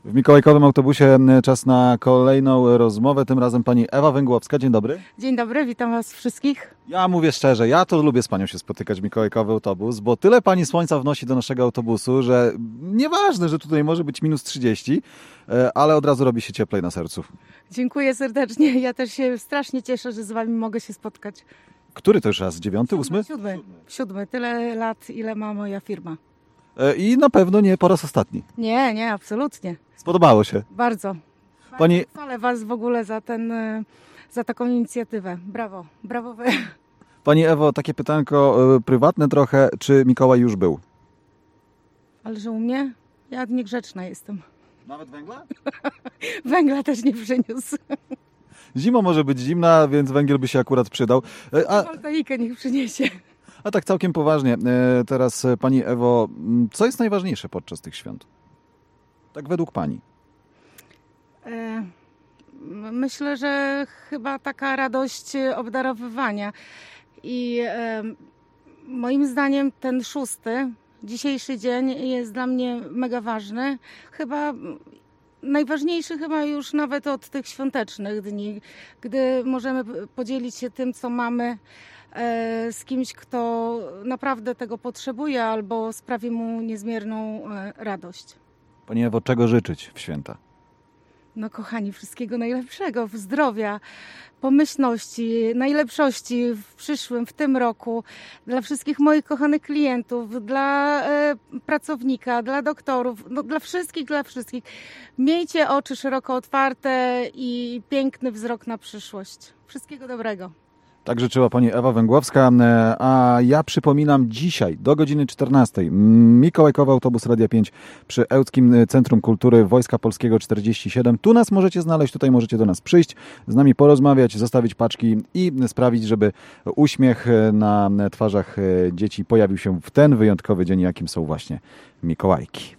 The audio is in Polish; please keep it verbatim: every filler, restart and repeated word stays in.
W mikołajkowym autobusie czas na kolejną rozmowę, tym razem pani Ewa Węgłowska. Dzień dobry. Dzień dobry, witam was wszystkich. Ja mówię szczerze, ja to lubię z panią się spotykać, mikołajkowy autobus, bo tyle pani słońca wnosi do naszego autobusu, że nieważne, że tutaj może być minus trzydzieści, ale od razu robi się cieplej na sercu. Dziękuję serdecznie, ja też się strasznie cieszę, że z wami mogę się spotkać. Który to już raz? Dziewiąty, ósmy? Siódmy. Siódmy, tyle lat, ile ma moja firma. I na pewno nie po raz ostatni. Nie, nie, absolutnie. Spodobało się. Bardzo. Pani... Chwalę was w ogóle za ten, za taką inicjatywę. Brawo, brawo wy. Pani Ewo, takie pytanko y, prywatne trochę. Czy Mikołaj już był? Ale że u mnie? Ja niegrzeczna jestem. Nawet węgla? Węgla też nie przyniósł. Zima może być zimna, więc węgiel by się akurat przydał. Y, a... Woltaikę niech przyniesie. A tak całkiem poważnie, teraz pani Ewo, co jest najważniejsze podczas tych świąt? Tak według pani. Myślę, że chyba taka radość obdarowywania. I moim zdaniem ten szósty, dzisiejszy dzień jest dla mnie mega ważny. Chyba najważniejszy chyba już nawet od tych świątecznych dni, gdy możemy podzielić się tym, co mamy, z kimś, kto naprawdę tego potrzebuje albo sprawi mu niezmierną radość. Pani Ewo, czego życzyć w święta? No kochani, wszystkiego najlepszego, zdrowia, pomyślności, najlepszości w przyszłym, w tym roku, dla wszystkich moich kochanych klientów, dla e, pracownika, dla doktorów, no dla wszystkich, dla wszystkich. Miejcie oczy szeroko otwarte i piękny wzrok na przyszłość. Wszystkiego dobrego. Tak życzyła pani Ewa Węgłowska, a ja przypominam dzisiaj do godziny czternastej mikołajkowy autobus Radia pięć przy Ełckim Centrum Kultury Wojska Polskiego czterdzieści siedem. Tu nas możecie znaleźć, tutaj możecie do nas przyjść, z nami porozmawiać, zostawić paczki i sprawić, żeby uśmiech na twarzach dzieci pojawił się w ten wyjątkowy dzień, jakim są właśnie Mikołajki.